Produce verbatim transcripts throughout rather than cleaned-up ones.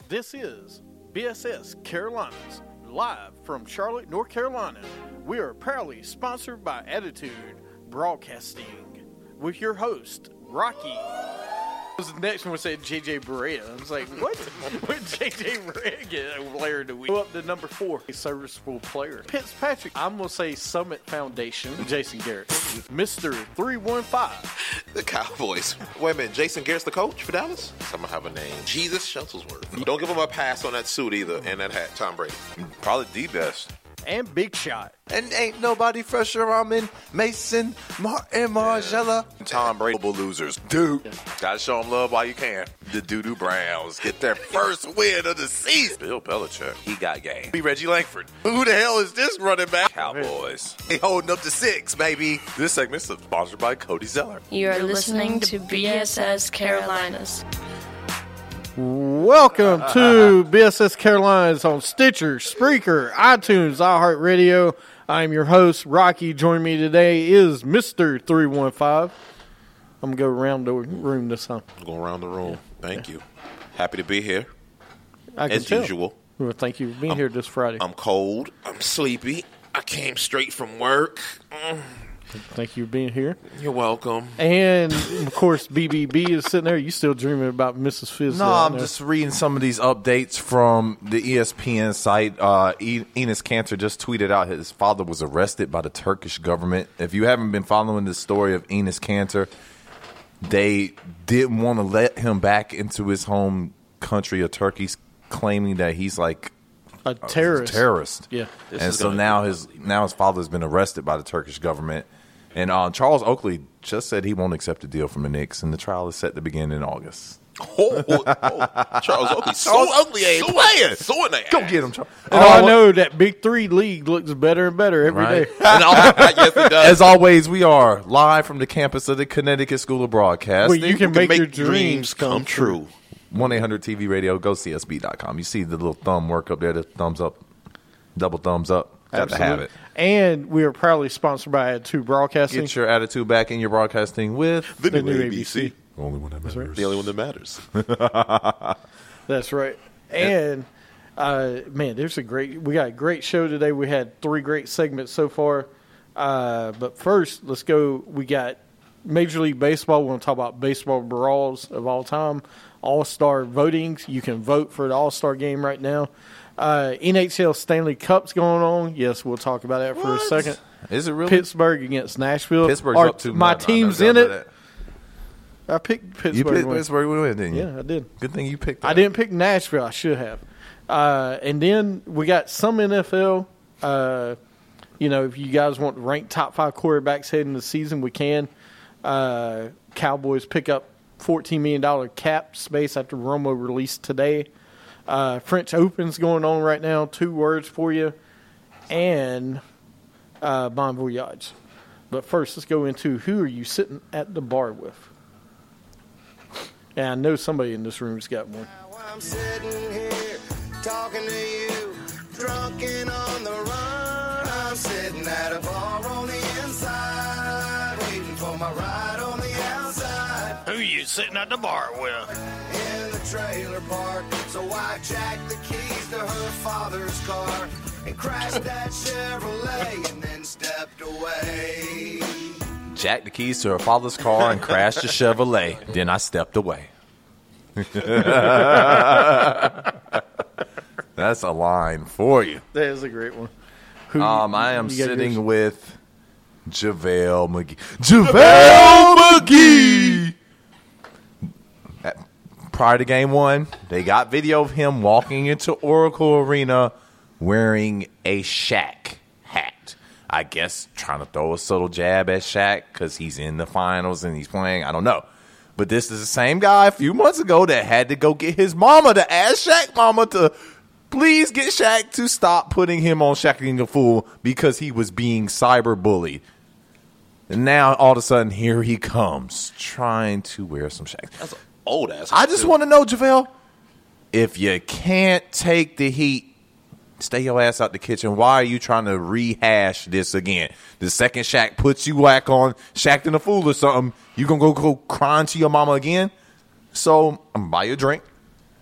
This is B S S Carolinas, live from Charlotte, North Carolina. We are proudly sponsored by Attitude Broadcasting with your host, Rocky. The next one said J J Barea. I was like, what? What J J Barea get a player of the week? Go up to number four, a serviceable player. Fitzpatrick. I'm going to say Summit Foundation, Jason Garrett. Mister three one five. The Cowboys. Wait a minute, Jason Garrett's the coach for Dallas? Someone have a name. Jesus Shuttlesworth. Don't give him a pass on that suit either and that hat. Tom Brady. Probably the best. And Big Shot. And ain't nobody fresher. I'm in Mason, Martin, Margella. Yeah. Tom Brady losers. Dude. Yeah. Gotta show them love while you can. The Doo-Doo Browns get their first win of the season. Bill Belichick. He got game. Be Reggie Langford. Who the hell is this running back? Cowboys. They holding up to six, baby. This segment is sponsored by Cody Zeller. You are listening to B S S Carolinas. Welcome to B S S Carolinas on Stitcher, Spreaker, iTunes, iHeartRadio. I'm your host, Rocky. Joining me today is Mister three one five. I'm going to go around the room this time. Going around the room. Thank you. Happy to be here. I can As tell. usual. Well, thank you for being I'm, here this Friday. I'm cold. I'm sleepy. I came straight from work. Mm. Thank you for being here. You're welcome. And, of course, B B B is sitting there. You still dreaming about Missus Fizz? No, I'm just reading some of these updates from the E S P N site. Uh, e- Enes Kanter just tweeted out his father was arrested by the Turkish government. If you haven't been following the story of Enes Kanter, they didn't want to let him back into his home country of Turkey, claiming that he's like a terrorist. A terrorist. Yeah. This and so now his now his father's been arrested by the Turkish government. And uh, Charles Oakley just said he won't accept a deal from the Knicks, and the trial is set to begin in August. Oh, oh Charles Oakley. Charles Oakley ain't playing. So Go get him, Charles. And all I know that Big Three league looks better and better every right? day. And all, yes, it does. As always, we are live from the campus of the Connecticut School of Broadcasting. Where you can, can make, make your dreams, dreams come, come true. true. one eight hundred T V radio, go C S B dot com. You see the little thumb work up there, the thumbs up, double thumbs up. Got Absolutely. to have it. And we are proudly sponsored by Attitude Broadcasting. Get your attitude back in your broadcasting with the, the new new A B C. A B C. The only one that matters. Right. The only one that matters. That's right. And, uh, man, there's a great – we got a great show today. We had three great segments so far. Uh, but first, let's go – we got Major League Baseball. We're going to talk about baseball brawls of all time, all-star votings. You can vote for the all-star game right now. Uh, N H L Stanley Cup's going on. Yes, we'll talk about that for what? a second. Is it really? Pittsburgh against Nashville. Pittsburgh's Our, up two. My no, team's no, no, in no, it. that. I picked Pittsburgh. You picked win. Pittsburgh win, didn't you? Yeah, I did. Good thing you picked that. I didn't pick Nashville. I should have. Uh, and then we got some N F L. Uh, you know, if you guys want to rank top five quarterbacks heading the season, we can. Uh, Cowboys pick up fourteen million dollars cap space after Romo released today. Uh, French Open's going on right now. Two words for you. And uh, Bon Voyage. But first, let's go into who are you sitting at the bar with? And I know somebody in this room's got one. I'm sitting here talking to you, drunk and on the run. I'm sitting at a bar on the inside, waiting for my ride on the outside. Who are you sitting at the bar with? In the trailer park, so I jacked the keys to her father's car and crashed that Chevrolet and then stepped away. Jacked the keys to her father's car and crashed the Chevrolet. Then I stepped away. That's a line for you. That is a great one. Who, Um, I am you got sitting yours? with JaVale McGee. JaVale McGee! At- Prior to game one, they got video of him walking into Oracle Arena wearing a Shaq hat. I guess trying to throw a subtle jab at Shaq because he's in the finals and he's playing. I don't know. But this is the same guy a few months ago that had to go get his mama to ask Shaq mama to please get Shaq to stop putting him on Shaqing a Fool because he was being cyber bullied. And now all of a sudden here he comes trying to wear some Shaq. That's an old ass. I just want to know, JaVale, if you can't take the heat, stay your ass out the kitchen. Why are you trying to rehash this again? The second Shaq puts you whack on Shaqing a Fool or something, you going to go, go crying to your mama again? So I'm going to buy you a drink.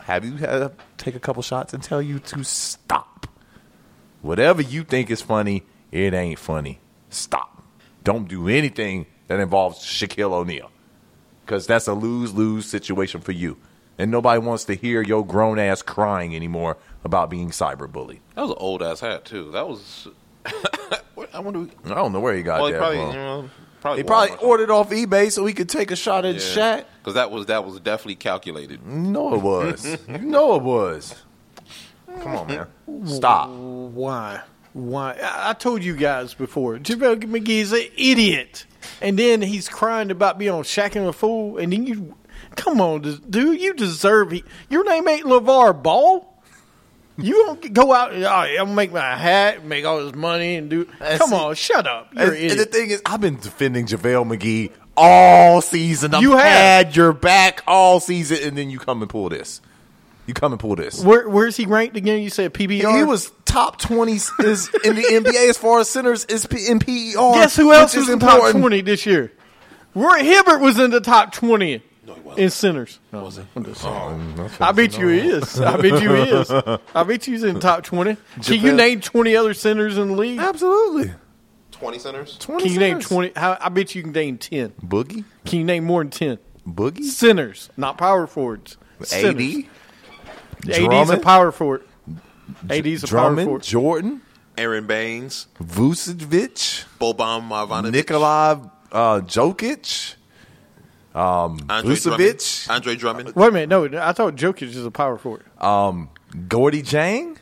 have you had to take a couple shots and tell you to stop. Whatever you think is funny, it ain't funny. Stop. Don't do anything that involves Shaquille O'Neal, because that's a lose-lose situation for you. And nobody wants to hear your grown ass crying anymore about being cyberbullied. That was an old ass hat too. That was. I wonder. I don't know where he got Well, he that probably, from. you know, probably He probably Walmart. ordered off eBay so he could take a shot at Shaq. Because that was that was definitely calculated. You know it was. You know it was. Come on, man. Stop. Why? Why? I I told you guys before. JaVale McGee's an idiot, and then he's crying about being on Shaq and a Fool, and then you, come on, dude, you deserve it. Your name ain't LeVar Ball. You don't go out and, oh, I'm gonna make my hat, make all this money, and do. And come see- on, shut up. You're And, an and idiot. the thing is, I've been defending JaVale McGee all season. I've You have. had your back all season, and then you come and pull this. You come and pull this. Where, where's he ranked again? You said P B R. He was top twenty is in the N B A as far as centers is P- in P E R. Guess who else which was is in the top important. twenty this year? Roy Hibbert was in the top twenty in centers. No, Was it? I'm just saying. I bet you he is. I bet you he is. I bet you he's in the top twenty. Can you JaVale- name twenty other centers in the league? Absolutely. Twenty centers. twenty Can you name centers. twenty? How, I bet you can name ten. Boogie? Can you name more than ten? Boogie? Centers, not power forwards. A D? A D's a Drummond? power forward. A D's a power Drummond? forward. Jordan? Aaron Baines, Vucevic? Boban Marjanovic, Nikolai uh, Jokic? Andre Vucevic? Drummond, Andre Drummond, Wait a minute. No, I thought Jokic is a power forward. Gordy Jang?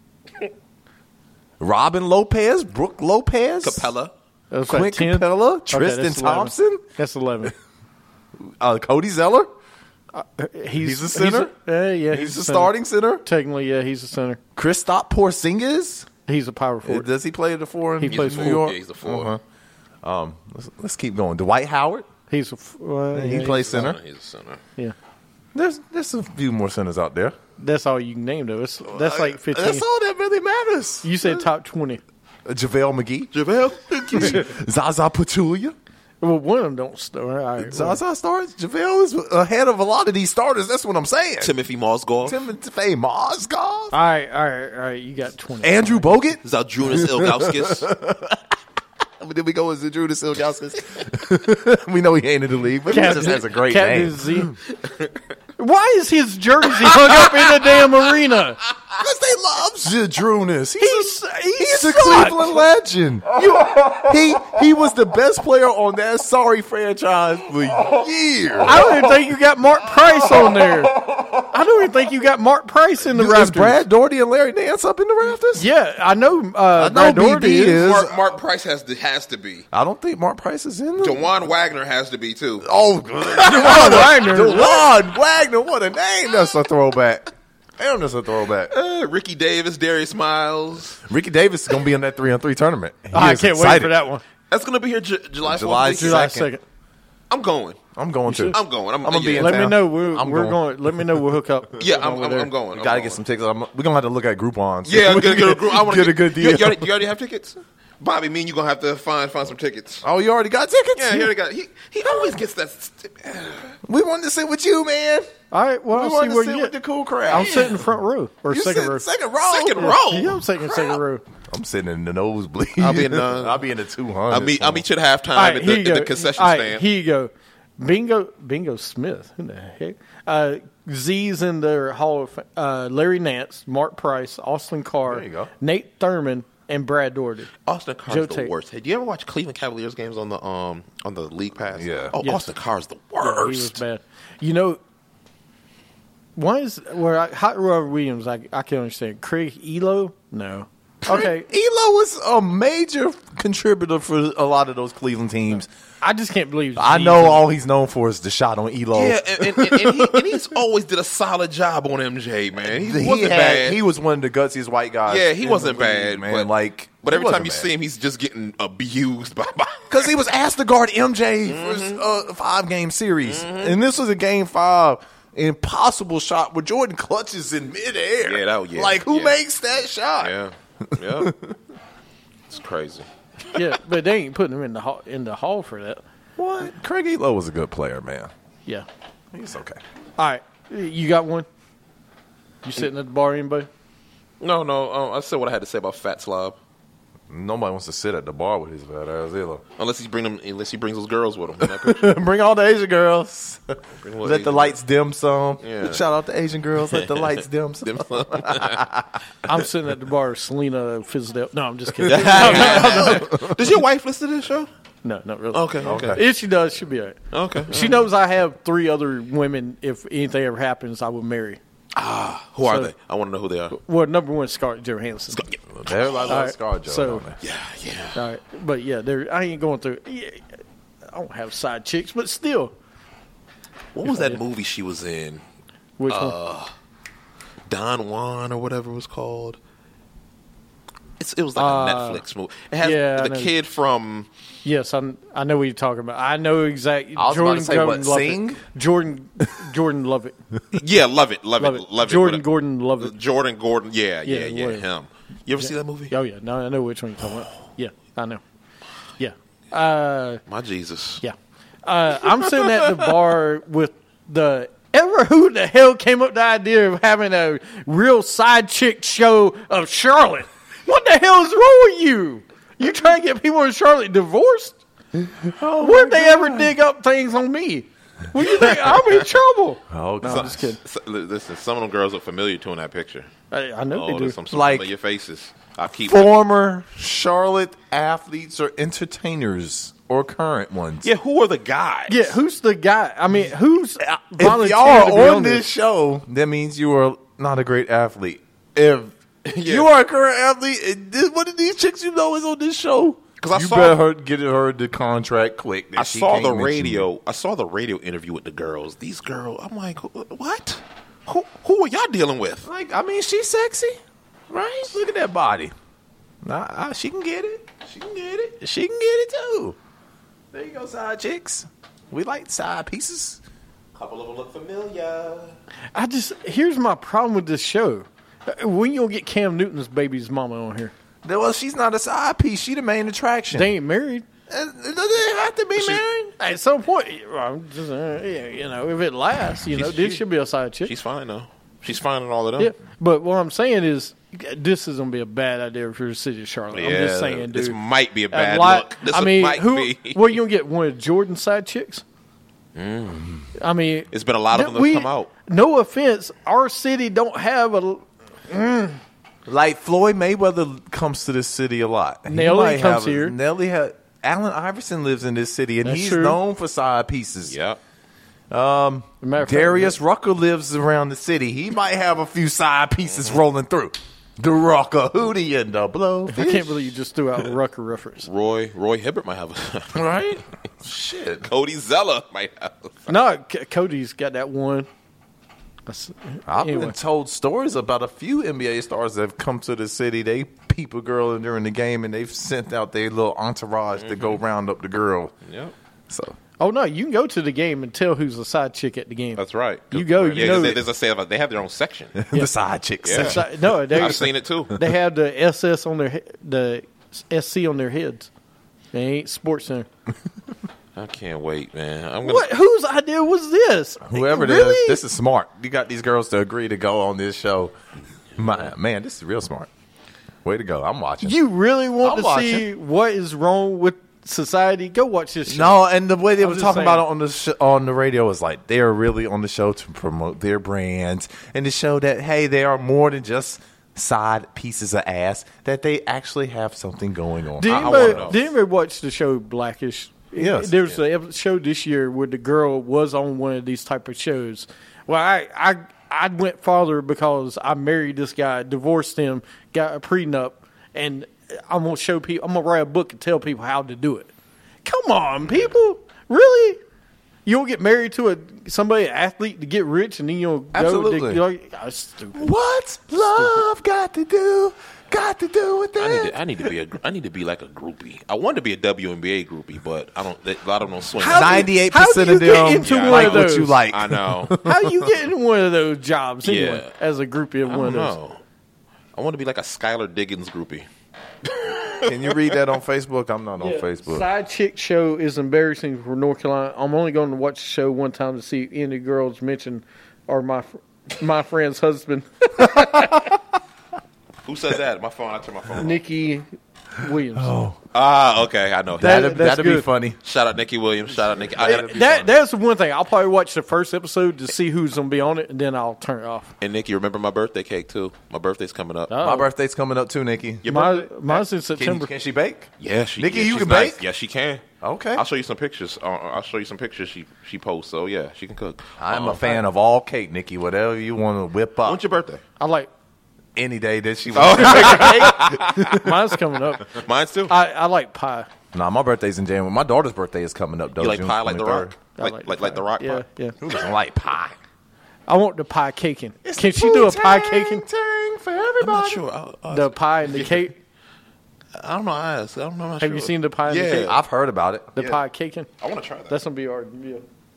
Robin Lopez? Brooke Lopez? Capella, That's Clint like ten. Capella? Okay, Tristan that's eleven. Thompson? That's eleven. Uh, Cody Zeller? He's, He's a center? He's a, uh, yeah, He's a a center. starting center? Technically, yeah, he's a center. Kristaps Porzingis? He's a power forward. Does he play the four in He New plays York? four. Yeah, he's the four. Uh-huh. Um, let's, let's keep going. Dwight Howard? He's a. f- Uh, He yeah, plays center. He's a center. Yeah, There's there's a few more centers out there. that's all you can name though. It's, that's like fifteen. That's all that really matters. You said top twenty. Uh, JaVale McGee, JaVale. Zaza Pachulia. Well, one of them don't start. All right, well, Zaza starts. JaVale is ahead of a lot of these starters. That's what I'm saying. Timothy Mozgov, Timothy Mozgov, all right, all right, all right. You got twenty. Andrew Bogut. Zaldrunas Ilgauskas, Then we go with Zadrunas Ilgauskas. We know he ain't in the league, but he just has a great Captain name. Z. Why is his jersey hung up in the damn arena? Because they love Zadrunas. He's, He's a, he he's a sucked. Cleveland legend. You- he he was the best player on that sorry franchise for years. I don't even think you got Mark Price on there. I don't even think you got Mark Price in the Is Raptors. Brad Doherty and Larry Nance up in the rafters? Yeah, I know. Uh, I know Brad Doherty B D is. Mark, Mark Price has to has to be. I don't think Mark Price is in there. Dewan Wagner has to be too. Oh, Dewan Wagner. Dewan Wagner, what a name. That's a throwback. Damn, that's a throwback. Uh, Ricky Davis, Darius Miles. Ricky Davis is going to be in that three on three tournament. He I is can't wait excited. for that one. That's gonna be here J- July July fourth. July Second. second. I'm going. I'm going to. I'm going. I'm, I'm gonna be yeah. in Let town. me know. We're, I'm we're going. going. Let me know. We'll hook up. Yeah, We're I'm, over I'm, there. I'm going. I'm Got to going. get some tickets. I'm, we're going to have to look at Groupon. See Yeah, if we get, can get a group. I want get to a good You, deal. you, already, you already have tickets, Bobby. Me and you gonna have to find find some tickets. Oh, you already got tickets? Yeah, here they got. He he always gets that. st- We wanted to sit with you, man. All right. Well, We I'll see wanted to where sit you with get. the cool crowd. I'm sitting in the front row or You second sit row. Second row. Second row. Yeah, I'm sitting in second row. I'm sitting in the nosebleed. I'll be in the- I'll be in the two hundred. I'll meet I'll meet you at halftime All right, at, here the, you at go. the concession All right, stand. here you go. Bingo, Bingo Smith. Who the heck? Uh, Z's in their Hall of Fame. Uh, Larry Nance, Mark Price, Austin Carr, There you go. Nate Thurman, and Brad Doherty. Austin Carr's Joe the Tate. worst. Hey, do you ever watch Cleveland Cavaliers games on the um on the league pass? Yeah. Oh, Yes. Austin Carr's the Yeah, he was worst. bad. You know, why is where I, Hot Rod Williams? I I can't understand. Craig Elo? No. Okay, Elo was a major contributor for a lot of those Cleveland teams. I just can't believe. I Z's know in it. all he's known for is the shot on Elo. Yeah, and, and, and, and, he, and he's always did a solid job on M J, man. He, he, wasn't had, bad. he was one of the gutsiest white guys. yeah, he in wasn't the league, bad, man. But, like, but every he time you wasn't see bad. him, he's just getting abused by. by Because he was asked to guard M J Mm-hmm. for a five game series. And this was a game five impossible shot where Jordan clutches in midair. Yeah, that- yeah, like, who yeah. makes that shot? yeah, yeah, it's crazy. Yeah, but they ain't putting him in the hall, in the hall for that. What? Craig Elo was a good player, man. Yeah. He's okay. All right, you got one. You sitting at the bar, anybody? No, no. Um, I said what I had to say about Fat Slob. Nobody wants to sit at the bar with his fat ass either. Unless he bring them, unless he brings those girls with him. In that picture. Bring all the Asian girls. Bring all the Let Asian the lights dim some. Yeah. Shout out to Asian girls. Let the lights dim some. Dim sum. I'm sitting at the bar, Selena Fizdale. No, I'm just kidding. Does your wife listen to this show? No, not really. Okay, okay, If she does, she'll be all right. okay. She knows I have three other women. If anything ever happens, I will marry. Who are So- they? I want to know who they are. Well, number one, Scarlett Johansson. Everybody All loves right, ScarJo. so- don't they? Yeah, yeah. All right, but yeah, there. I ain't going through. Yeah, I don't have side chicks, but still. What was that movie she was in? Which Uh, one? Don Juan or whatever it was called. It's, it was like Uh, a Netflix movie. It has yeah, I the know. kid from. Yes, I I know what you're talking about. I know exactly. I was about Jordan to say, Gordon what, Lovett. Sing? Jordan Jordan Lovett. Yeah, love it, love, Love it, it. love Jordan it. whatever. Gordon Lovett. Jordan Gordon. Yeah, yeah, Yeah, yeah. whatever. Him. You ever see that movie? Oh yeah, no, I know which one you're talking about. Yeah, I know. Yeah, uh, My Jesus. yeah. Uh, I'm sitting at the bar with the. Ever who the hell came up with the idea of having a real side chick show of Charlotte? What the hell is wrong with you? You trying to get people in Charlotte divorced? Oh Would they ever dig up things on me? Well, you think I'm in trouble? Oh, No, I'm just kidding. So, listen, some of them girls are familiar to in that picture. I, I know Oh, they do. there's some, some Like- familiar faces. I keep. former Charlotte athletes or entertainers or current ones. Yeah, who are the guys? Yeah, who's the guy? I mean, who's If volunteered y'all to be are on this show, that means you are not a great athlete. If you are a current athlete, and this, one of these chicks you know is on this show, 'Cause I you saw- better her, get her the contract quick. that I she saw can't the mention radio. you. I saw the radio interview with the girls. These girls, I'm like, who- what? Who who are y'all dealing with? Like, I mean, she's sexy, right? Look at that body. Nah, uh, she can get it. She can get it. She can get it too. There you go, side chicks. We like side pieces. A couple of them look familiar. I just here's my problem with this show. When you gonna get Cam Newton's baby's mama on here? Well, she's not a side piece. She the main attraction. They ain't married. Uh, Does they have to be married? At some point, well, I'm just, uh, yeah, you know, if it lasts, you know, She's- this she- should be a side chick. She's fine though. She's fine in all of them. Yeah, but what I'm saying is, this is gonna be a bad idea for the city of Charlotte. I'm just saying, dude. This might be a A bad lot- look. This I mean, might who? be. Well, you gonna get one of Jordan's side chicks? I mean, It's been a lot of them that we- come out. No offense, our city don't have a. Like Floyd Mayweather comes to this city a lot. He Nelly might comes have a- here. Nelly ha Allen Iverson lives in this city, and That's he's true. known for side pieces. Yep. Matter of fact, Darius Rucker lives around the city. He might have a few side pieces rolling through. The Rucker Hootie and the Blow. I can't believe you just threw out a Rucker reference. Roy Roy Hibbert might have a. Right? Shit. Cody Zeller might have. A, No, C- Cody's got that one. That's, I've anyway. been told stories about a few N B A stars that have come to the city. They peep a girl during the game, and they've sent out their little entourage to go round up the girl. yep. So Oh no, you can go to the game and tell who's the side chick at the game. That's right. You go, you Yeah, 'cause know they, it. there's a say about they have their own section. the side chicks. Yeah. Si- no, they, I've seen it too. They have the S S on their he- the S C on their heads. They ain't Sports Center. I can't wait, man. I'm gonna. What? Whose idea was this? Whoever it really? is, this is smart. You got these girls to agree to go on this show. My, man, this is real smart. Way to go. I'm watching. You really want I'm to see what is wrong with society? Go watch this show. No, and the way they I'm were just talking saying. about it on the sh- on the radio is like they are really on the show to promote their brands and to show that hey, they are more than just side pieces of ass. That they actually have something going on. Did I- I anybody, wanna know. did anybody watch the show Blackish? Yes. There was a show this year where the girl was on one of these type of shows. Well, I I I went farther because I married this guy, divorced him, got a prenup, and I'm gonna show people. I'm gonna write a book and tell people how to do it. Come on, people, really? You don't get married to a somebody an athlete to get rich, and then you'll go. Absolutely. To, like, that's stupid. What's love got to do? Got to do with I need, that? to, I need to be a. I need to be like a groupie. I wanted to be a W N B A groupie, but I don't. A lot of them don't swing. How do you- Ninety-eight how do percent you of get them into Yeah, I one know. of those? what you like. I know. How you get in one of those jobs anyway? Yeah. As a groupie of I one don't of those. know. I want to be like a Skylar Diggins groupie. Can you read that on Facebook? I'm not on Yeah, Facebook. Side chick show is embarrassing for North Carolina. I'm only going to watch the show one time to see if any girls mentioned are my fr- my friend's husband, Who said that? My phone. I turned my phone off. Nikki Williams. Oh, Ah, okay. I know. That- that'd, that's that'd be good. funny. Shout out Nikki Williams. Shout out Nikki. I gotta be That funny. that's the one thing. I'll probably watch the first episode to see who's gonna be on it, and then I'll turn it off. And Nikki, remember my birthday cake too. My birthday's coming up. Oh. My birthday's coming up too, Nikki. Your My, birthday? mine's in Can, September. can she bake? Yeah, she. Nikki, yeah, you she's can nice. bake? Yeah, she can. Okay. I'll show you some pictures. Uh, I'll show you some pictures she she posts. So yeah, she can cook. I'm Uh, a fan of all cake, Nikki. Whatever you want to whip up. When's your birthday? I like Any day that she Oh. wants. mine's coming up. Mine's too. I, I like pie. Nah, my birthday's in January. My daughter's birthday is coming up, though. You like June pie like the Rock? twenty-third. I Like like like the Rock Yeah, pie? yeah. Who doesn't like pie? I want the pie caking. Can she do a pie caking? for I'm everybody. not sure. I'll, I'll, The pie and the cake. I don't know. I asked. I don't know. I'm not Have sure. you seen the pie and Yeah. the cake? I've heard about it. The Yeah. pie caking. I want to try that. That's gonna be our yeah.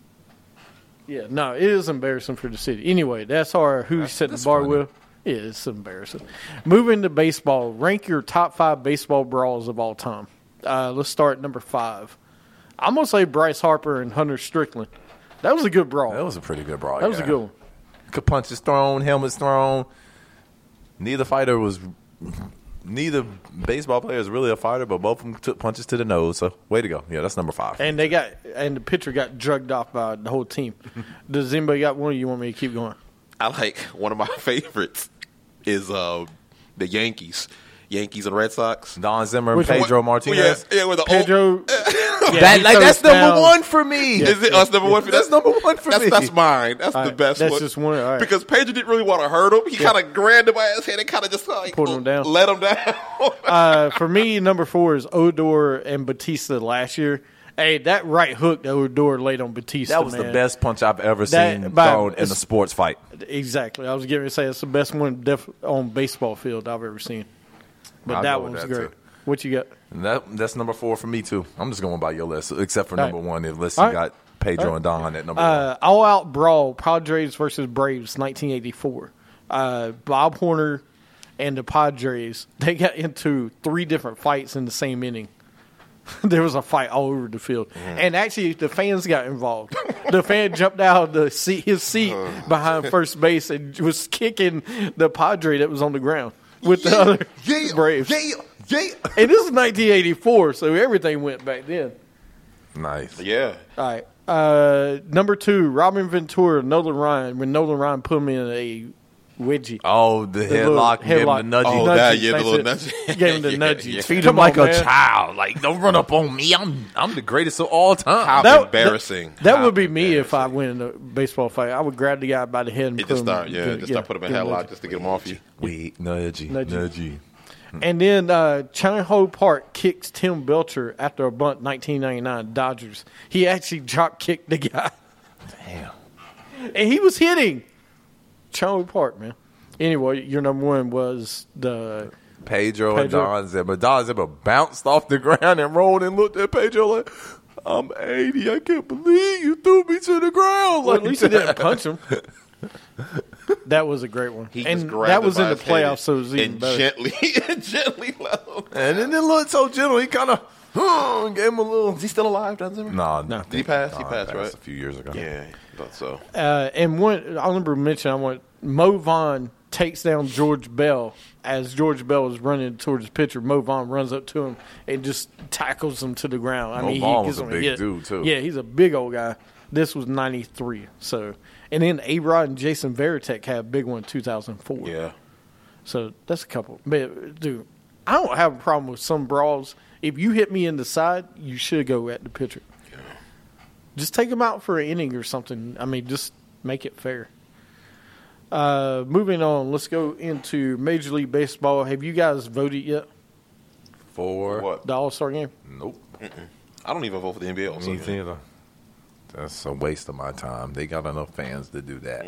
Yeah, no, it is embarrassing for the city. Anyway, that's our who set the that's bar funny. with. Yeah, it's embarrassing. Moving to baseball, rank your top five baseball brawls of all time. Uh, let's start at number five. I'm gonna say Bryce Harper and Hunter Strickland. That was a good brawl. That was a pretty good brawl. That was a yeah. good one. Good punches thrown, helmets thrown. Neither fighter was. Neither baseball player is really a fighter, but both of them took punches to the nose. So, way to go. Yeah, that's number five. And they got and the pitcher got drugged off by the whole team. Does anybody got one? Or you want me to keep going? I like one of my favorites is uh, the Yankees, Yankees and Red Sox. Don Zimmer and Which one? Pedro Martinez. Yeah, yeah, with the Pedro. Old, yeah, That, he like, throws that's number down. one for me. is it? That's number one for That's number one for that's, me. That's mine. That's All the right, best that's one. just one, all right. Because Pedro didn't really want to hurt him. He kind of grabbed him by his head and kind of just like Pulled him down. let him down. Uh, for me, number four is Odor and Batista last year. Hey, that right hook that Odor laid on Batista. That was man. the best punch I've ever That- seen by- thrown in a sports fight. Exactly. I was getting ready to say it's the best one def- on baseball field I've ever seen. But I'll that go with one's that, great. too. What you got? And that that's number four for me too. I'm just going by your list, except for All number right. one. Unless All you right. got Pedro All right. and Don at number Uh, all out brawl, Padres versus Braves, nineteen eighty-four. Uh, Bob Horner and the Padres, they got into three different fights in the same inning. There was a fight all over the field. And actually, the fans got involved. The fan jumped out of the seat, his seat behind first base and was kicking the Padre that was on the ground with the other Braves. Yeah, yeah. And this is nineteen eighty-four, so everything went back then. Nice. yeah, All right. Uh, number two, Robin Ventura, Nolan Ryan. When Nolan Ryan put him in a wedgie. Oh, the, The little headlock, gave him headlock. the nudgy. Oh, Nudgy, that, yeah, the thanks little it. nudgy. Gave him the Yeah, nudgy. yeah. Treat Come him like on, a man. child. Like, don't run up on me. I'm I'm the greatest of all time. How That- embarrassing. That How would be me if I embarrassing. win in a baseball fight. I would grab the guy by the head and It put just him. start, yeah, get- just start put him in get him headlock nudgy. just to get him off you. Wait, nudgy, Nudgy. nudgy. And then uh, Chang Ho Park kicks Tim Belcher after a bunt, nineteen ninety-nine Dodgers. He actually drop kicked the guy, Damn. and he was hitting Chang Ho Park, man. Anyway, your number one was the Pedro, and Pedro. Don Zimmer. Don Zimmer bounced off the ground and rolled and looked at Pedro like, I'm eighty. I can't believe you threw me to the ground. Well, Like at least he that. didn't punch him. That was a great one. He and just grabbed that him was by in the his head playoffs, so it was even and better. gently, and gently let him. And then it looked so gentle. He kind of huh, gave him a little. Is he still alive, Don Zimmer? Nah, No. Did he pass? He Nah, passed, right? a few years ago. Yeah, thought so. Uh, and one, I remember mentioning, I want Mo Vaughn takes down George Bell as George Bell is running towards the pitcher. Mo Vaughn runs up to him and just tackles him to the ground. I Mo mean, Vaughn he gives was a him big hit. dude, too. Yeah, he's a big old guy. This was ninety-three. So, and then A Rod and Jason Varitek had a big one in two thousand four. Yeah. So that's a couple. But dude, I don't have a problem with some brawls. If you hit me in the side, you should go at the pitcher. Just take him out for an inning or something. I mean, just make it fair. Uh, moving on, let's go into Major League Baseball. Have you guys voted yet? For What? The All-Star game? Nope. I don't even vote for the N B A. Me Also. neither. That's a waste of my time. They got enough fans to do that.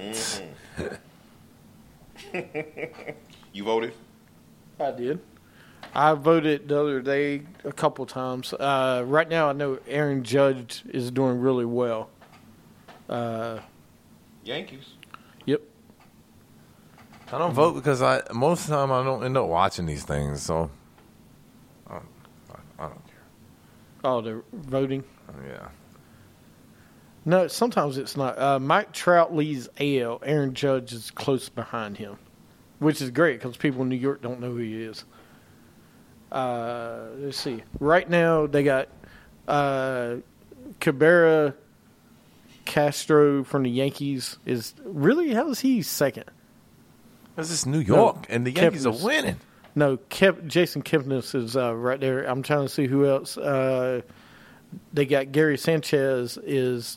You voted? I did. I voted the other day a couple times. Uh, right now, I know Aaron Judge is doing really well. Uh, Yankees. yep. I don't vote because I most of the time I don't end up watching these things, so I, I, I don't care. Oh, the voting. Yeah. No, sometimes it's not. Uh, Mike Trout leads A L. Aaron Judge is close behind him, which is great because people in New York don't know who he is. Uh, let's see. Right now, they got uh, Cabrera Castro from the Yankees. Is really how is he second? This is New York, No, and the Yankees Kepner's- are winning. No, Kep, Jason Kipnis is uh, right there. I'm trying to see who else. Uh, they got Gary Sanchez is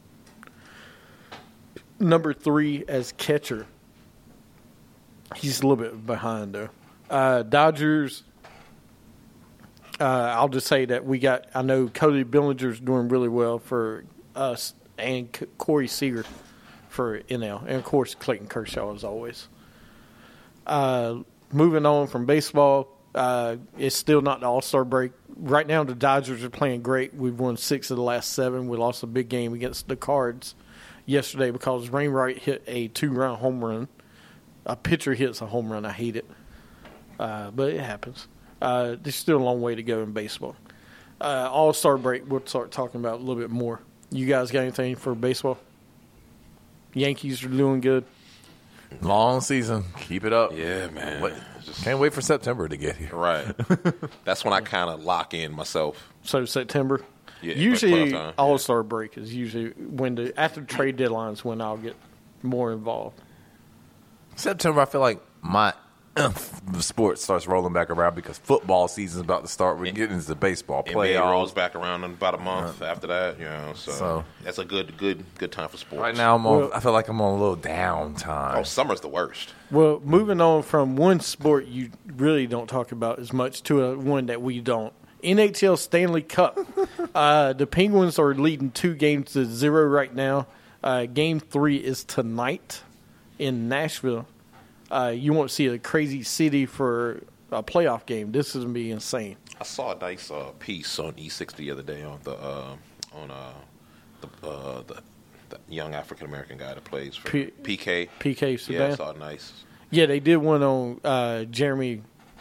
number three as catcher. He's a little bit behind though. Uh, Dodgers. Uh, I'll just say that we got. I know Cody Bellinger's doing really well for us, and C- Corey Seager for N L, and of course Clayton Kershaw as always. Uh, moving on from baseball, uh, it's still not the All-Star break. Right now, the Dodgers are playing great. We've won six of the last seven. We lost a big game against the Cards yesterday because Wainwright hit a two-run home run. A pitcher hits a home run. I hate it, uh, but it happens. Uh, there's still a long way to go in baseball. Uh, All-Star break, we'll start talking about a little bit more. You guys got anything for baseball? Yankees are doing good. Long season. Keep it up. Yeah, man. Wait, Just- can't wait for September to get here. Right. That's when I kind of lock in myself. So September. Yeah, usually playoff time, All Star break is usually when the after the trade deadlines when I'll get more involved. September, I feel like my the sport starts rolling back around because football season's about to start. We're getting into the baseball N B A rolls playoffs. back around in about a month after that, you know. So, So- that's a good, good, good time for sports. Right now, I'm on. Well- I feel like I'm on a little downtime. oh, summer's the worst. Well, moving on from one sport you really don't talk about as much to a one that we don't. N H L Stanley Cup. uh, the Penguins are leading two games to zero right now. Uh, game three is tonight in Nashville. Uh, you won't see a crazy city for a playoff game. This is going to be insane. I saw a nice uh, piece on E six the other day on the uh, on uh, the, uh, the the young African American guy that plays for P- P K. P K Yeah, I Subban. saw it nice. Yeah, they did one on uh, Jeremy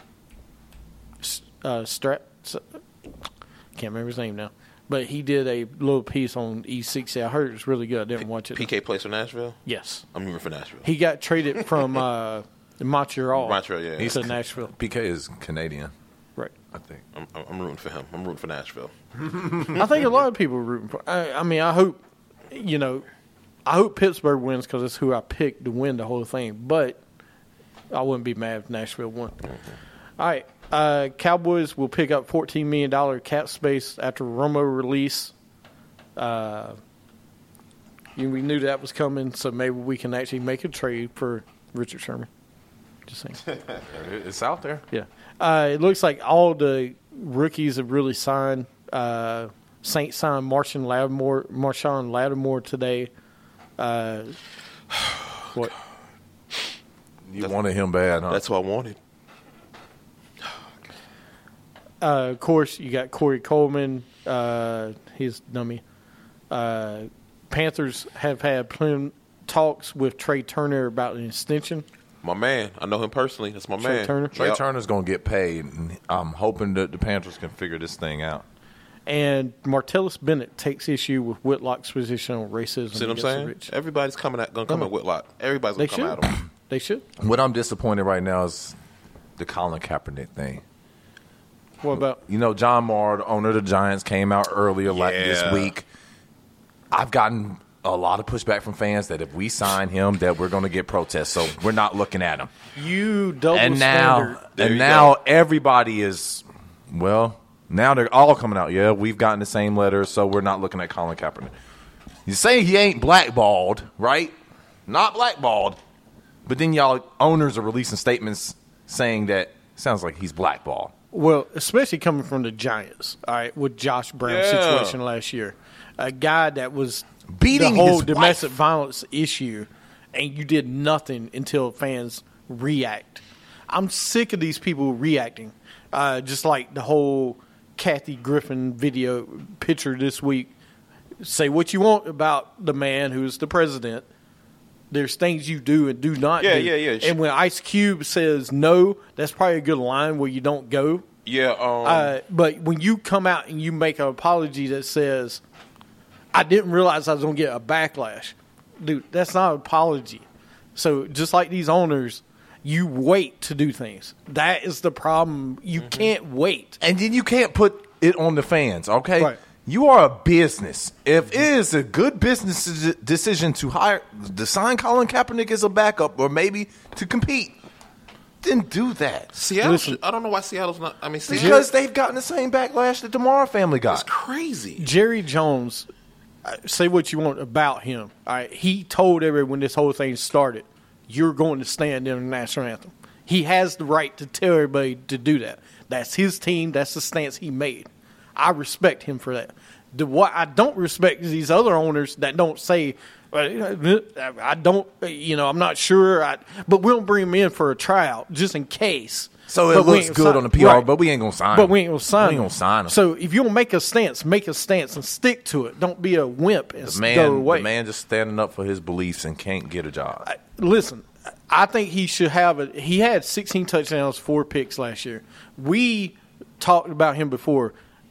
uh, Strat. Can't remember his name now, but he did a little piece on E sixty. I heard it was really good. I didn't watch it. P K plays for Nashville. Yes, I'm rooting for Nashville. he got traded from uh, Montreal, Montreal, yeah. to He's- Nashville. P K is Canadian, Right. I think. I'm, I'm I'm rooting for him. I'm rooting for Nashville. I think a lot of people are rooting for. I, I mean, I hope you know. I hope Pittsburgh wins because that's who I picked to win the whole thing. But I wouldn't be mad if Nashville won. All right. Uh, Cowboys will pick up fourteen million dollars cap space after Romo release. Uh, you- we knew that was coming, so maybe we can actually make a trade for Richard Sherman. Just saying. It's out there. Yeah. Uh, it looks like all the rookies have really signed. Uh, Saints signed Marshawn Lattimore, Marshawn Lattimore today. Uh, what? You wanted him bad, huh? That's what I wanted. Uh, of course, you got Corey Coleman. Uh, he's dummy. Uh, Panthers have had plenty talks with Trey Turner about an extension. My man. I know him personally. That's my Trey man. Turner? Trey Yep. Turner's going to get paid, and I'm hoping that the Panthers can figure this thing out. And Martellus Bennett takes issue with Whitlock's position on racism. See what I'm against the saying? rich. Everybody's coming at, gonna come Come at Whitlock. Everybody's They gonna come should. at him. They should. What I'm disappointed right now is the Colin Kaepernick thing. What about? You know, John Maher, the owner of the Giants, came out earlier like this Yeah. week. I've gotten a lot of pushback from fans that if we sign him, that we're going to get protests. So we're not looking at him. You double And now, standard. There and you now go. everybody is, well, now they're all coming out. Yeah, we've gotten the same letters, so we're not looking at Colin Kaepernick. You say he ain't blackballed, right? Not blackballed. But then y'all owners are releasing statements saying that sounds like he's blackballed. Well, especially coming from the Giants, all right, with Josh Brown's Yeah. situation last year. A guy that was Beating the whole his domestic wife. violence issue, and you did nothing until fans react. I'm sick of these people reacting. Uh, just like the whole Kathy Griffin video picture this week. Say what you want about the man who's the president. There's things you do and do not Yeah, do. yeah, yeah. And when Ice Cube says no, that's probably a good line where you don't go. Yeah. Um, Uh, but when you come out and you make an apology that says, I didn't realize I was going to get a backlash. Dude, that's not an apology. So just like these owners, you wait to do things. That is the problem. You mm-hmm. can't wait. And then you can't put it on the fans, okay? Right. You are a business. If it is a good business decision to hire, to sign Colin Kaepernick as a backup or maybe to compete, then do that. Seattle, Listen, should, I don't know why Seattle's not. I mean, Seattle, because they've gotten the same backlash that the Mara family got. It's crazy. Jerry Jones, uh, say what you want about him. All right, he told everyone when this whole thing started, you're going to stand in the national anthem. He has the right to tell everybody to do that. That's his team. That's the stance he made. I respect him for that. The, what I don't respect is these other owners that don't say, I don't, you know, I'm not sure, I, but we'll bring him in for a tryout just in case. So it but looks good sign, on the P R, right. but we ain't going to sign But him. we ain't going to sign We ain't him. going to sign him. So if you'll make a stance, make a stance and stick to it. Don't be a wimp and the man, go away. The man just standing up for his beliefs and can't get a job. I, listen, I think he should have a – he had sixteen touchdowns, four picks last year. We talked about him before.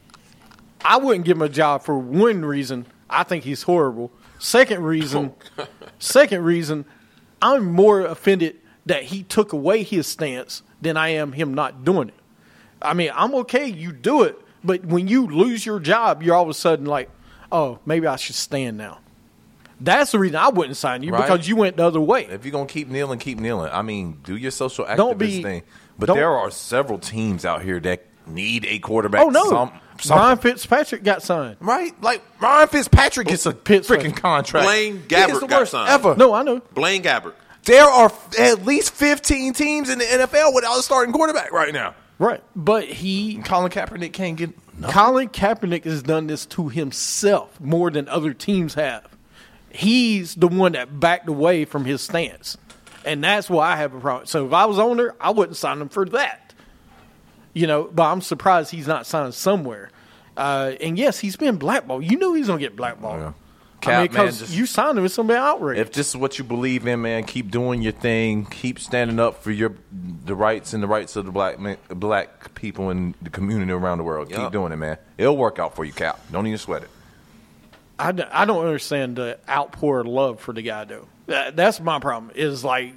I wouldn't give him a job for one reason. I think he's horrible. Second reason, second reason, I'm more offended that he took away his stance than I am him not doing it. I mean, I'm okay, you do it, but when you lose your job, you're all of a sudden like, oh, maybe I should stand now. That's the reason I wouldn't sign you, Right. because you went the other way. If you're going to keep kneeling, keep kneeling. I mean, do your social activist Don't be- thing. But don't- there are several teams out here that need a quarterback. Oh, no. Some, some, Ryan Fitzpatrick got signed. right? Like, Ryan Fitzpatrick gets a Pittsburgh. freaking contract. Blaine He Gabbert gets the got worst signed. ever. No, I know. Blaine Gabbert. There are at least fifteen teams in the N F L without a starting quarterback right now. Right. But he Colin Kaepernick can't get nothing. Colin Kaepernick has done this to himself more than other teams have. He's the one that backed away from his stance. And that's why I have a problem. So if I was owner, I wouldn't sign him for that. You know, but I'm surprised he's not signed somewhere. Uh, and yes, he's been blackballed. You knew he was going to get blackballed. Yeah. I Cap, mean, because man, just- you signed him, it's somebody outraged. If this is what you believe in, man, keep doing your thing. Keep standing up for your the rights and the rights of the black man, black people in the community around the world. Yep. Keep doing it, man. It'll work out for you, Cap. Don't even sweat it. I, d- I don't understand the outpour of love for the guy, though. That, that's my problem. Is like,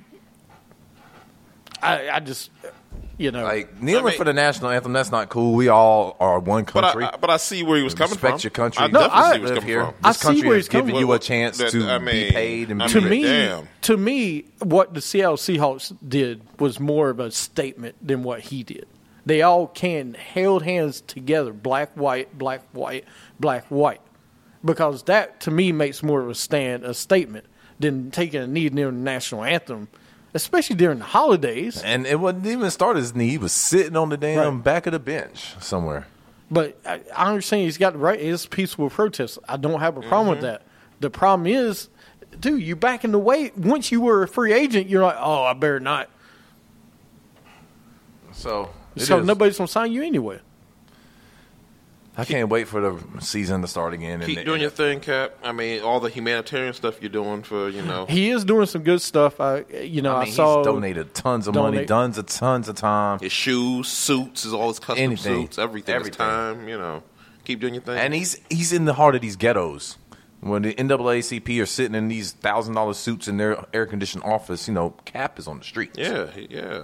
I, I just, you know, Like kneeling I mean- for the national anthem, that's not cool. We all are one But country. I, I, but I see where he was coming Respect from. your country. I No, definitely I see where he was live coming here. from. I This see country where has he's coming given from. you a chance That- to I be mean, paid and I be to mean, me, damn. to me, what the Seattle Seahawks did was more of a statement than what he did. They all can held hands together, black, white, black, white, black, white, because that to me makes more of a stand, a statement than taking a knee near the national anthem, especially during the holidays. And it wasn't even start his knee. He was sitting on the damn Right. back of the bench somewhere. But I, I understand he's got the right. It's peaceful protest. I don't have a problem with that. The problem is, dude, you back in the way. Once you were a free agent, you're like, oh, I better not. So, it So is. nobody's gonna sign you anyway. I can't wait for the season to start again. Keep and doing your thing, Cap. I mean, all the humanitarian stuff you're doing for, you know. He is doing some good stuff. I, you know, I I, mean, saw he's donated tons of money, donate- tons of tons of time, His shoes, suits, his all his custom Anything. suits, everything. His Everything. time, you know. Keep doing your thing. and he's he's in the heart of these ghettos. When the N double A C P are sitting in these thousand dollar suits in their air conditioned office, you know, Cap is on the street. yeah, he- yeah.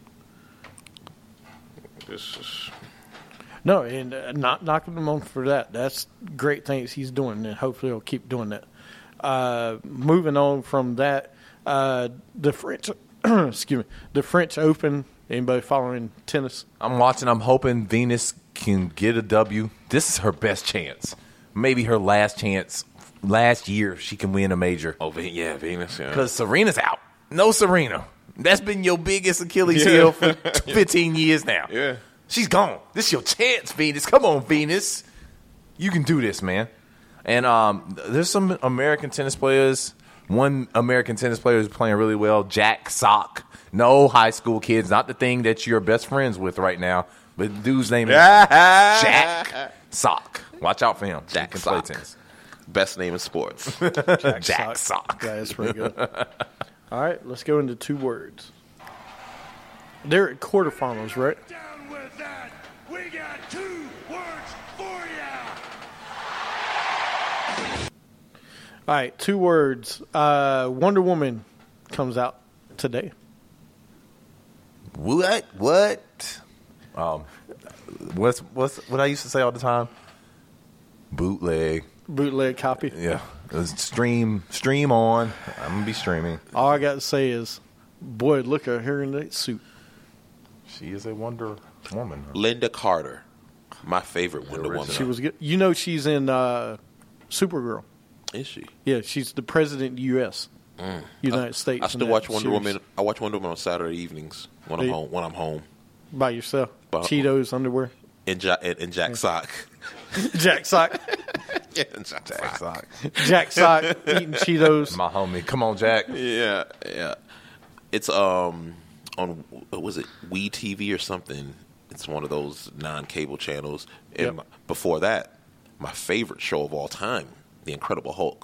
This is, No, and uh, not knocking him on for that. That's great things he's doing, and hopefully he'll keep doing that. Uh, moving on from that, uh, the French, excuse me, the French Open. Anybody following tennis? I'm watching. I'm hoping Venus can get a W. This is her best chance. Maybe her last chance. Last year, she can win a major. oh, Ve- yeah, Venus, yeah. Because Serena's out. No Serena. That's been your biggest Achilles Yeah. heel for fifteen years now. Yeah. She's gone. This is your chance, Venus. Come on, Venus. You can do this, man. And um, there's some American tennis players. One American tennis player is playing really well, Jack Sock. No high school kids, not the thing that you're best friends with right now. But the dude's name is Jack Sock. Watch out for him. He Jack can play Sock. tennis. Best name in sports. Jack Sock. Yeah, that's pretty good. All right, let's go into two words. They're at quarterfinals, right? Down with that. We got two words for ya. All right, two words. Uh, Wonder Woman comes out today. What? What? Um, what's what's what I used to say all the time? Bootleg. Bootleg copy. Yeah. It was stream stream on. I'm gonna be streaming. All I got to say is, boy, look at her in that suit. She is a Wonder Woman. Linda Carter, my favorite Wonder original. Woman. She was good. You know, she's in uh, Supergirl. Is she? Yeah, she's the president of the U S United States. I in still that watch Wonder series. Woman. I watch Wonder Woman on Saturday evenings when Do I'm you? home. When I'm home, By yourself. By- Cheetos, underwear. in, ja- in, in Jack Sock. Jack Sock. yeah, in Jack, Jack Sock. Sock. Jack Sock eating Cheetos. My homie. Come on, Jack. Yeah, yeah. It's um on what was it Wii T V or something? It's one of those non-cable channels. And Yep. my- before that, my favorite show of all time, The Incredible Hulk.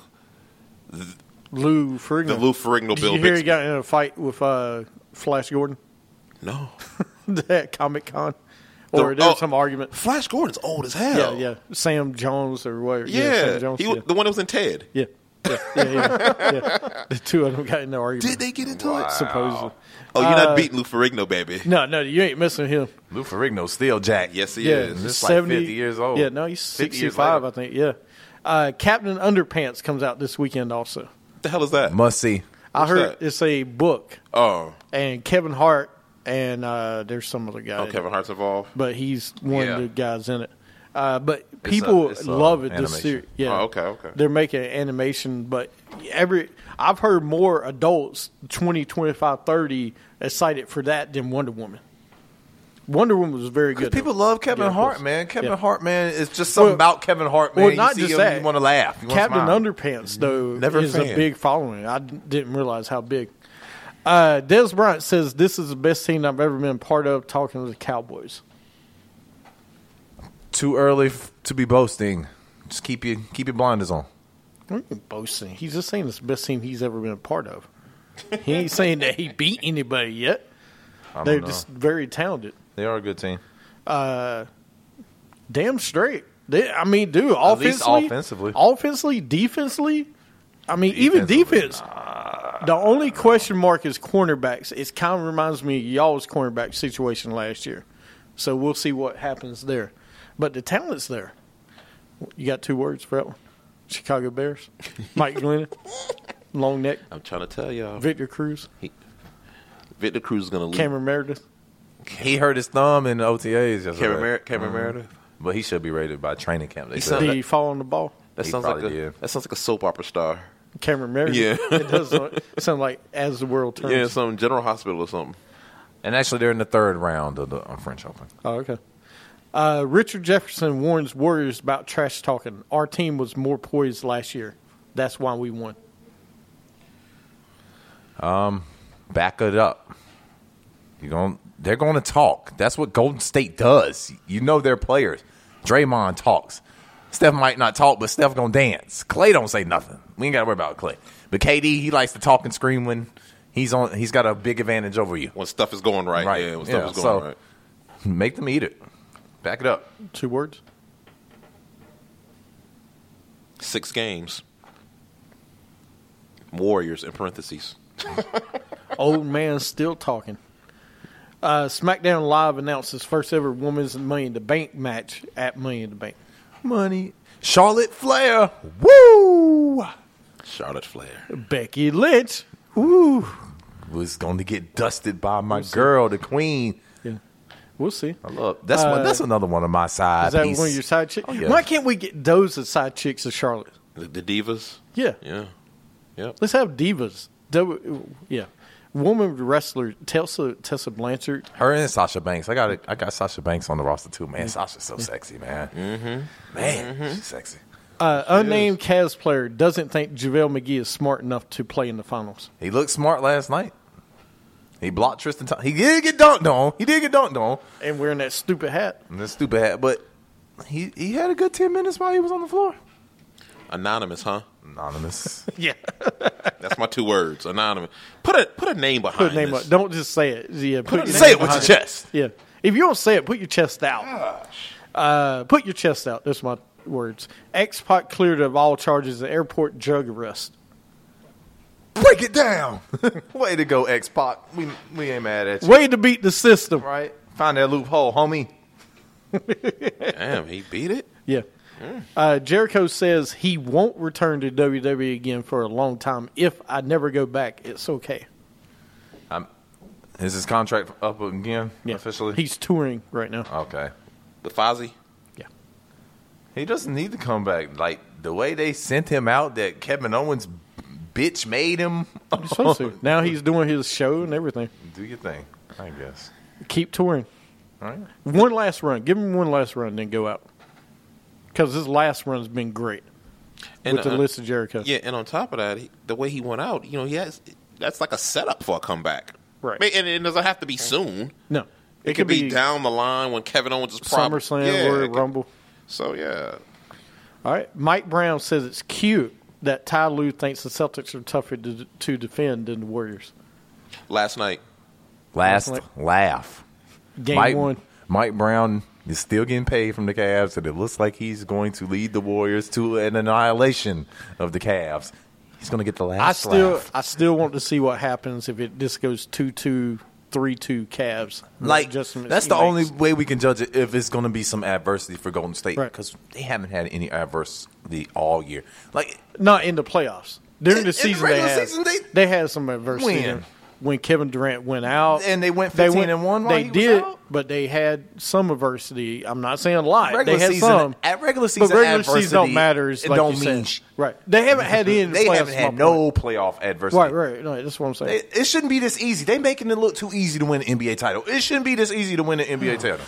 Lou Ferrigno. The Lou Ferrigno Did Bill you hear he Bixby. got in a fight with uh, Flash Gordon No. at Comic Con? Or The- there was oh, some argument. Flash Gordon's old as hell. Yeah, yeah. Sam Jones or whatever. Yeah, Sam Jones. he yeah. was, the one that was in Ted. yeah. Yeah, yeah, yeah, yeah. The two of them got in the argument. Did they get into it? Supposedly. Oh, you're Uh, not beating Lou Ferrigno, baby. No, no, you ain't missing him. Lou Ferrigno's still Jack. Yes, he Yeah, is. It's like fifty years old. Yeah, no, he's fifty years sixty-five, I later. think. Yeah. Uh, Captain Underpants comes out this weekend also. What the hell is that? Must see. I What's heard that? it's a book, Oh, and Kevin Hart and uh, there's some other guy. oh, in it. Kevin Hart's involved. But he's one Yeah. of the guys in it. Uh, but people it's a love it. This animation. series, yeah. Oh, okay, okay. They're making animation, but every I've heard more adults twenty, twenty-five, thirty excited for that than Wonder Woman. Wonder Woman was very good. People though. love Kevin Yeah, of Hart, course. man. Kevin Yeah. Hart, man, is just something Well- about Kevin Hart, man. Well, you not see just him, that. you want to laugh. You wanna Captain smile. Underpants, though, Never a is a fan. big following. I d- didn't realize how big. Uh, Des Bryant says, this is the best team I've ever been part of, talking to the Cowboys. Too early f- to be boasting. Just keep your keep your blinders on. I ain't boasting. He's just saying it's the best team he's ever been a part of. He ain't saying that he beat anybody yet. I don't They're know. just very talented. They are a good team. Damn straight. They, I mean, dude, At least offensively, offensively. offensively, defensively. I mean, even Defensively, defense. The only question mark is cornerbacks. It kind of reminds me of y'all's cornerback situation last year. So we'll see what happens there. But the talent's there. You got two words for that one? Chicago Bears. Mike Glennon. Long neck. I'm trying to tell y'all. Victor Cruz. Victor Cruz is going to lose. Cameron Meredith. He hurt his thumb in the O T As yesterday. Cameron, Mer- Cameron Meredith. But he should be rated by training camp. They He said. sound- Did he fall on the ball? That He sounds like probably a did. that sounds like a soap opera star. Cameron Meredith. Yeah. It does sound like As the World Turns. Yeah, some General Hospital or something. And actually, they're in the third round of the uh, French Open. Oh, okay. Uh, Richard Jefferson warns Warriors about trash talking. Our team was more poised last year. That's why we won. Back it up. You going they're going to talk. That's what Golden State does. You know their players. Draymond talks. Steph might not talk, but Steph gonna dance. Clay don't say nothing. We ain't got to worry about Clay. But K D, he likes to talk and scream when he's on. He's got a big advantage over you. When stuff is going right. Right. Yeah, when stuff Yeah, is going so- right. Make them eat it. Back it up. Two words. Six games. Warriors in parentheses. Old man still talking. Uh, SmackDown Live announces first ever women's Money in the Bank match at Money in the Bank. Money. Charlotte Flair. Woo! Charlotte Flair. Becky Lynch. Ooh. Was going to get dusted by my girl, the Queen. Yeah. We'll see. I love that's one. That's another one of my side Is that pieces. one of your side chicks? Oh, yeah. Why can't we get those as side chicks of Charlotte? The, the Divas. Yeah. Yeah. Yep. Let's have divas. W- yeah. Woman wrestler Tessa Tessa Blanchard. Her and Sasha Banks. I got it. I got Sasha Banks on the roster too, man. Sasha's so sexy, man. Mm-hmm. Man, she's sexy. Uh, unnamed Cavs player doesn't think JaVale McGee is smart enough to play in the finals. He looked smart last night. He blocked Tristan Thompson. He did get dunked on. He did get dunked on. And wearing that stupid hat. And that stupid hat, but he he had a good ten minutes while he was on the floor. Anonymous, huh? Anonymous. Yeah. That's my two words. Anonymous. Put a put a name behind Put a name this. up. Don't just say it. Yeah, put your Say name it with your behind chest. Yeah. If you don't say it, put your chest out. Uh, put your chest out. That's my words. X-Pac cleared of all charges of airport drug arrest. Break it down. Way to go, X-Pac. We, we ain't mad at you. Way to beat the system. Right? Find that loophole, homie. Damn, he beat it? Yeah. Uh, Jericho says he won't return to W W E again for a long time. If I never go back, it's okay. Um, is his contract up again Yeah. officially? He's touring right now. Okay. The Fozzy? Yeah. He doesn't need to come back. Like, the way they sent him out, that Kevin Owens bitch made him. He's supposed to. Now he's doing his show and everything. Do your thing, I guess. Keep touring. All right. One last run. Give him one last run, then go out. Because his last run has been great And, with the uh, list of Jericho. Yeah, and on top of that, he, the way he went out, you know, he has that's like a setup for a comeback. Right. I mean, and it doesn't have to be soon. No. It, could be, down the line when Kevin Owens is probably SummerSlam, yeah, Royal it could- Rumble. So yeah, All right. Mike Brown says it's cute that Ty Lue thinks the Celtics are tougher to, to defend than the Warriors. last night. Last Like- laugh. Game Mike, one. Mike Brown is still getting paid from the Cavs, and it looks like he's going to lead the Warriors to an annihilation of the Cavs. He's going to get the last I still laugh. I still want to see what happens if it just goes two two, three two Cavs. Like, Adjustments that's he the only makes. way we can judge it if it's going to be some adversity for Golden State, Right. because they haven't had any adversity all year. Like, Not in the playoffs. During In- the in the season, they regular had season, they- they had some adversity. When? in- When Kevin Durant went out, And they went fifteen and one while They he was did, out? but they had some adversity. I'm not saying a lot. Regular they had season- some. at regular season but regular adversity, season don't matter. It's it like don't you mean said. sh- right. They haven't had any. In the they playoffs, haven't is had my no point. playoff adversity. Right, right. No, that's what I'm saying. It, it shouldn't be this easy. They making it look too easy to win an N B A title. It shouldn't be this easy to win an N B A title.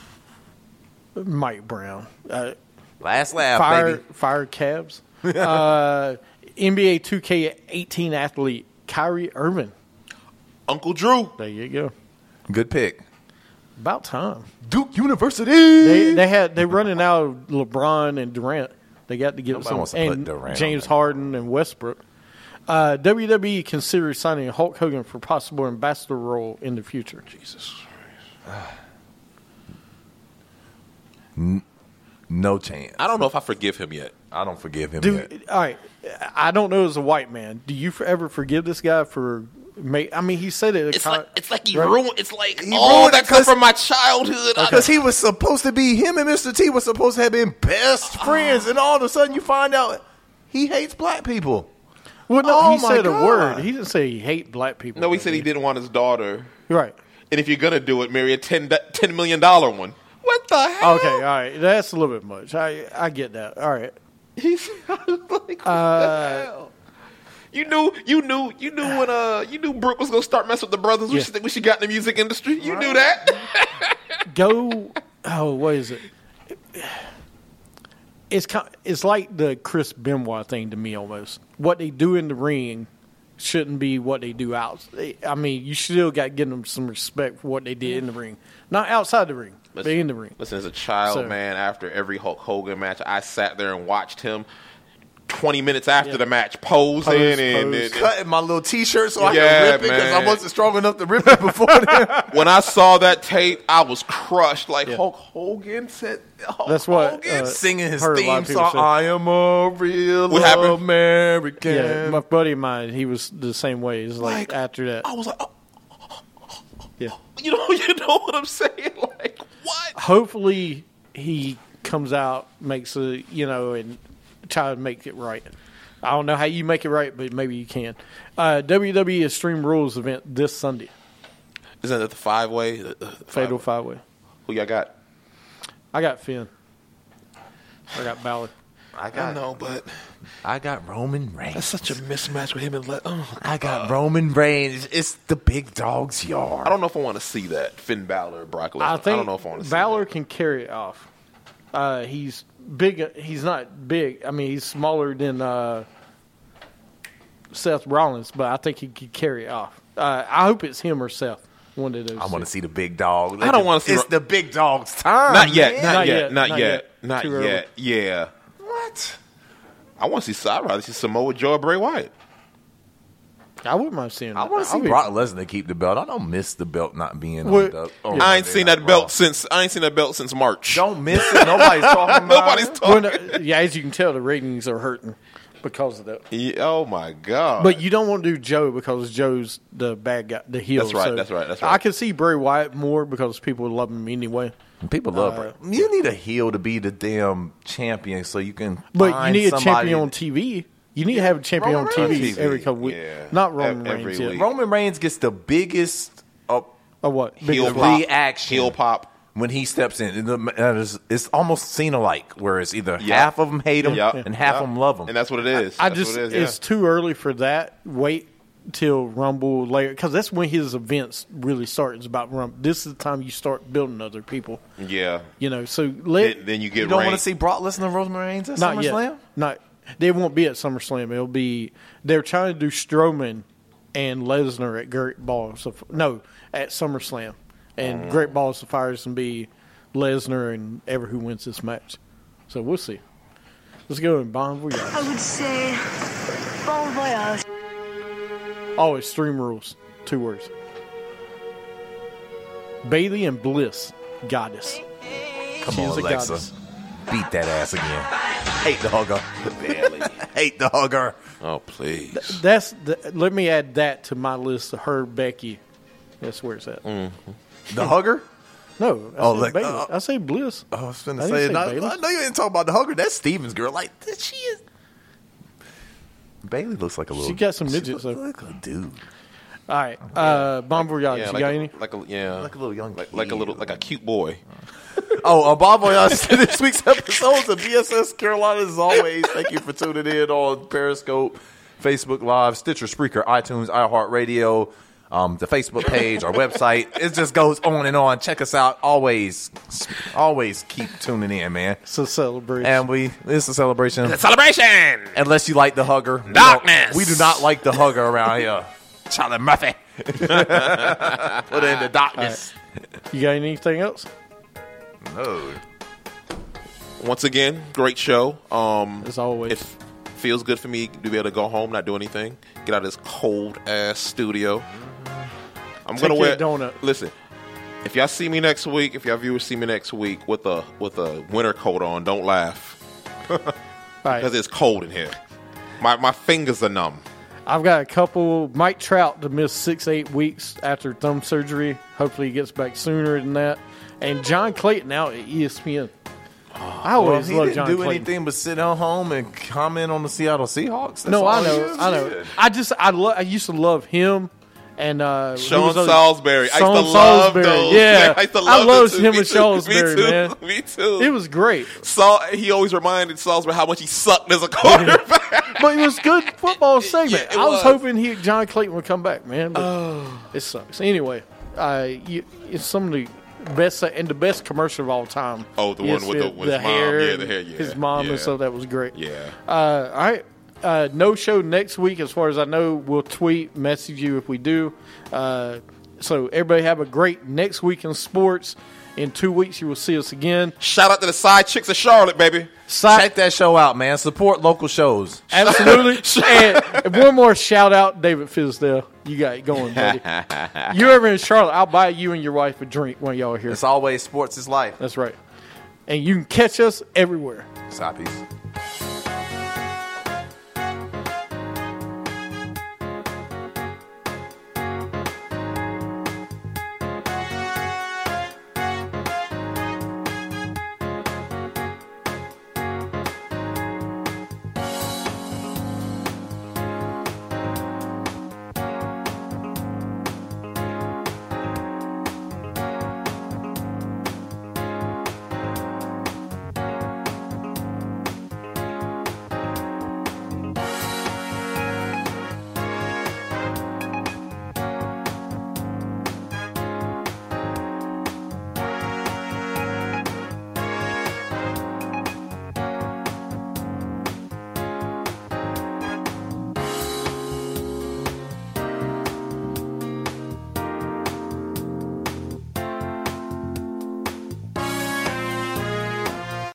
Mike Brown, uh, Last laugh, fire, baby. fire Cavs. uh, N B A two K eighteen athlete Kyrie Irving. Uncle Drew. There you go. Good pick. About time. Duke University. They they had they running out of LeBron and Durant. They got to get Nobody some wants to put and Durant on James that. Harden and Westbrook. Uh, W W E considers signing Hulk Hogan for possible ambassador role in the future. Jesus. No chance. I don't know if I forgive him yet. I don't forgive him yet. Dude, all right. I don't know as a white man. Do you ever forgive this guy for? Make, I mean, he said it. It's like it's like he Right. ruined. It's like He all ruined that it come 'cause- from my childhood. I- Because he was supposed to be, him and Mister T was supposed to have been best friends, and all of a sudden you find out he hates black people. Well, no, Oh he my said a God. word. He didn't say he hate black people. No, he said he didn't want his daughter. Right. And if you're gonna do it, marry a ten ten million dollar one. What the hell? Okay. All right. That's a little bit much. I I get that. All right. He's like, what Uh, the hell? You knew, you knew, you knew when uh, you knew Brooke was gonna start messing with the brothers. We Yeah. should think we should got in the music industry. You knew that. Go. Oh, what is it? It's kind, it's like the Chris Benoit thing to me almost. What they do in the ring shouldn't be what they do out. I mean, you still got to give them some respect for what they did in the ring, not outside the ring, but in the ring. Listen, as a child, So- man, after every Hulk Hogan match, I sat there and watched him. Twenty minutes after Yeah. the match, posing Pose, and, pose. and- Cutting my little T-shirt so I Yeah, can rip it because I man. wasn't strong enough to rip it before then. when I saw that tape, I was crushed. Like Yeah. Hulk Hogan said, Hulk That's what, Hogan uh, Singing his Heard a lot theme of people song, say. I am a real What happened? American. Yeah, my buddy of mine, he was the same way. It's like, Like, after that. I was like, oh, Yeah. you know, you know what I'm saying? Like, what? Hopefully he comes out, makes a, you know, and try to make it right. I don't know how you make it right, but maybe you can. Uh, W W E Extreme Rules event this Sunday. Isn't that the five way? Fatal five way. Who y'all got? I got Finn. I got Balor. I I got, know, but I got Roman Reigns. that's such a mismatch with him and Le- oh, I got Roman Reigns. It's the big dog's yard. I don't know if I want to see that Finn Balor, Brock Lesnar. I think don't know if I want to see Balor that. can carry it off. Uh, he's big. He's not big. I mean, he's smaller than uh, Seth Rollins, but I think he could carry it off. Uh, I hope it's him or Seth. One of those. I want two. to see the big dog. I don't wanna see It's Ro- the big dog's time. Not yet, man. not, Not yet, yet, not, not yet, yet. not Too early. yet. Yeah, What? I want to see. I'd rather see Samoa Joe or Bray Wyatt. I wouldn't mind seeing that. I want to see I'll be- Brock Lesnar keep the belt. I don't miss the belt not being Well, on the. yeah. on I ain't the seen damn that belt Raw. since I ain't seen that belt since March. Don't miss it. Nobody's talking about Nobody's it. talking. Well, no, yeah, as you can tell, the ratings are hurting because of that. Yeah, oh my god! But you don't want to do Joe because Joe's the bad guy, the heel. That's right, so that's right, that's I right. can see Bray Wyatt more because people love him anyway. People love Uh, Bray. You need a heel to be the damn champion so you can. But find you need a somebody champion on T V. You need to have a champion Roman on T V, Reigns. every couple weeks. Yeah. Not Roman Every Reigns. week. Yeah. Roman Reigns gets the biggest uh, Or what? heel Big- pop, reaction. heel pop. when he steps in. And the- and it's, it's almost seen alike, where it's either Yeah. half of them hate him Yeah. and half Yeah. of them love him. And that's what it is. I That's just what it is, it's too early for that. Wait till Rumble later because that's when his events really start. It's about Rumble. This is the time you start building other people. yeah. yeah. You know, so let Then, then you get you don't want Reigns. to see Brock Lesnar and Roman Reigns at not SummerSlam? yet. Not they won't be at SummerSlam. It'll be they're trying to do Strowman and Lesnar at Great Balls of no at SummerSlam, and Mm. Great Balls of Fire is going to be Lesnar and ever who wins this match. So we'll see. Let's go and Bon Voyage. I would say bon voyage. Oh, Extreme Rules. Two words. Bailey and Bliss, goddess. Come She is on, a Alexa. goddess. Beat that ass again. Hate the hugger. Barely. Hate the hugger. Oh please. That's the, let me add that to my list. Her, Becky. That's where it's at. The hugger? No, I Oh, said like, Bailey. uh, I say Bliss. I was finna I didn't say, say no, Bailey. I know you didn't talk about the hugger. That's Steven's girl. Like, she is. Bailey looks like a little. She got some midgets, looks though. like a dude. All right, uh, Bon Voyage. Yeah, you like got a, any? like a yeah, Like a little young like, like a little kid. like a cute boy. Oh, uh, Bon Voyage to this week's episodes of B S S Carolina. As always, thank you for tuning in on Periscope, Facebook Live, Stitcher, Spreaker, iTunes, iHeartRadio, um, the Facebook page, our website. It just goes on and on. Check us out. Always, always keep tuning in, man. It's a celebration. And we, it's a celebration. Celebration. Unless you like the hugger. We Darkness. don't- We do not like the hugger around here. Charlie Murphy. Put it in the darkness. you got anything else? No. Once again, great show. Um, As always. it feels good for me to be able to go home, not do anything, get out of this cold ass studio. I'm Take gonna your wear. donut. Listen, if y'all see me next week, if y'all viewers see me next week with a with a winter coat on, don't laugh All right. because it's cold in here. My my fingers are numb. I've got a couple. Mike Trout to miss six, eight weeks after thumb surgery. Hopefully, he gets back sooner than that. And John Clayton out at E S P N. I Well, always he love didn't John do Clayton. anything but sit at home and comment on the Seattle Seahawks. That's No, all I he know, did. I know. I just, I, lo- I used to love him and uh, who Sean was the- Salisbury. I used to Sean love Salisbury. those. Yeah, I used to I love loved those two. him Me and too. Salisbury, Me too. man. Me too. It was great, Saul, he always reminded Salisbury how much he sucked as a quarterback. but it was good football segment. Yeah, it I was, was. hoping he, John Clayton would come back, man. But it sucks. Anyway, uh, you, it's some of the best and the best commercial of all time. Oh, the E S one with P N, the- with his mom. hair, Yeah, and the hair, yeah, his mom yeah. and stuff. That was great. Yeah. Uh, all right. Uh, no show next week, as far as I know. We'll tweet, message you if we do. Uh, so everybody have a great next week in sports. In two weeks, you will see us again. Shout out to the side chicks of Charlotte, baby. Side- Check that show out, man. Support local shows. Absolutely. and one more shout out, David Fisdale. You got it going, buddy. You ever in Charlotte, I'll buy you and your wife a drink when y'all are here. It's always sports is life. That's right. And you can catch us everywhere. Side piece.